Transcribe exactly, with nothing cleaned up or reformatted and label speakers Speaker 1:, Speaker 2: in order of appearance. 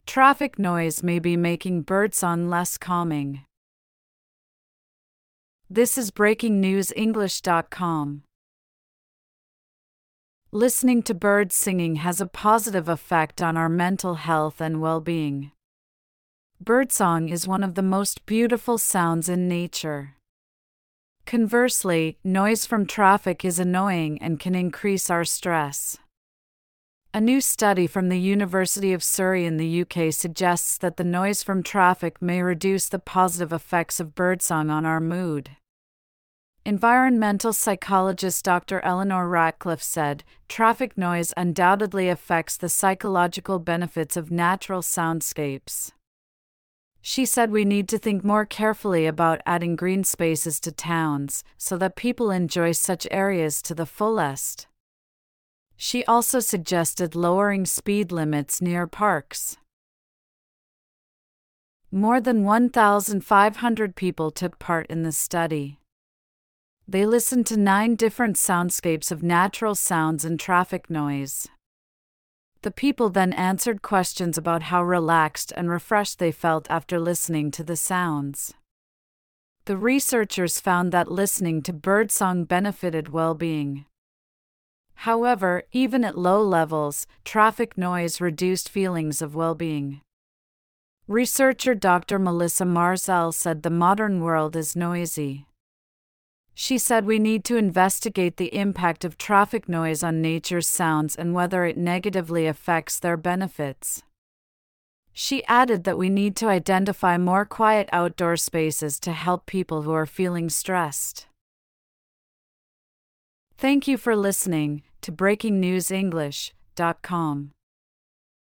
Speaker 1: Traffic noise may be making birdsong less calming. This is breaking news english dot com. Listening to birds singing has a positive effect on our mental health and well-being. Birdsong is one of the most beautiful sounds in nature. Conversely, noise from traffic is annoying and can increase our stress. A new study from the University of Surrey in the U K suggests that the noise from traffic may reduce the positive effects of birdsong on our mood. Environmental psychologist Doctor Eleanor Ratcliffe said, "Traffic noise undoubtedly affects the psychological benefits of natural soundscapes." She said we need to think more carefully about adding green spaces to towns so that people enjoy such areas to the fullest. She also suggested lowering speed limits near parks. More than one thousand five hundred people took part in the study. They listened to nine different soundscapes of natural sounds and traffic noise. The people then answered questions about how relaxed and refreshed they felt after listening to the sounds. The researchers found that listening to birdsong benefited well-being. However, even at low levels, traffic noise reduced feelings of well-being. Researcher Doctor Melissa Marzell said the modern world is noisy. She said we need to investigate the impact of traffic noise on nature's sounds and whether it negatively affects their benefits. She added that we need to identify more quiet outdoor spaces to help people who are feeling stressed. Thank you for listening to breaking news english dot com.